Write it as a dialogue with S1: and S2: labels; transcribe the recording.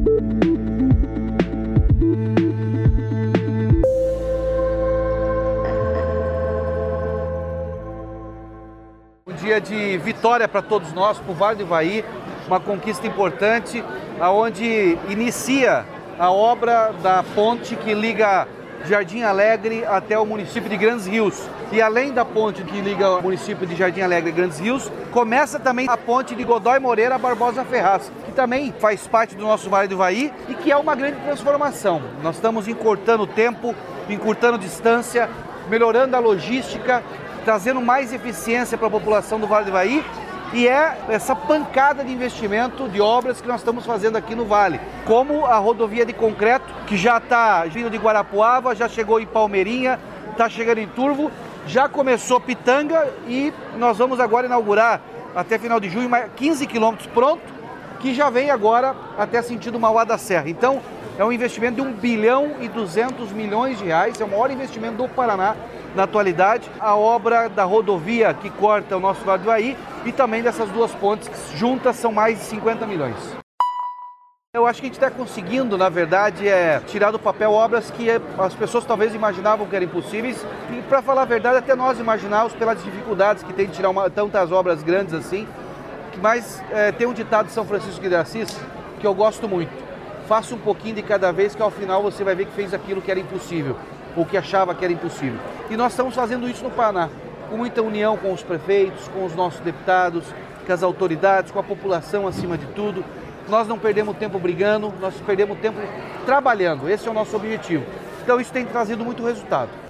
S1: Um dia de vitória para todos nós, para o Vale do Ivaí, uma conquista importante, aonde inicia a obra da ponte que liga Jardim Alegre até o município de Grandes Rios. E além da ponte que liga o município de Jardim Alegre e Grandes Rios, começa também a ponte de Godoy Moreira a Barbosa Ferraz, que também faz parte do nosso Vale do Ivaí e que é uma grande transformação. Nós estamos encurtando tempo, encurtando distância, melhorando a logística, trazendo mais eficiência para a população do Vale do Ivaí. E é essa pancada de investimento, de obras que nós estamos fazendo aqui no Vale, como a rodovia de concreto, que já está vindo de Guarapuava, já chegou em Palmeirinha, está chegando em Turvo, já começou Pitanga e nós vamos agora inaugurar, até final de junho, 15 quilômetros pronto, que já vem agora até sentido Mauá da Serra. Então, é um investimento de 1,2 bilhão de reais, é o maior investimento do Paraná na atualidade. A obra da rodovia que corta o nosso Vale do Ivaí e também dessas duas pontes, que juntas são mais de 50 milhões. Eu acho que a gente está conseguindo, na verdade, tirar do papel obras que as pessoas talvez imaginavam que eram impossíveis. E, para falar a verdade, até nós imaginávamos pelas dificuldades que tem de tirar tantas obras grandes assim. Mas tem um ditado de São Francisco de Assis que eu gosto muito. Faça um pouquinho de cada vez, que ao final você vai ver que fez aquilo que era impossível, ou que achava que era impossível. E nós estamos fazendo isso no Paraná, com muita união com os prefeitos, com os nossos deputados, com as autoridades, com a população acima de tudo. Nós não perdemos tempo brigando, nós perdemos tempo trabalhando, esse é o nosso objetivo. Então isso tem trazido muito resultado.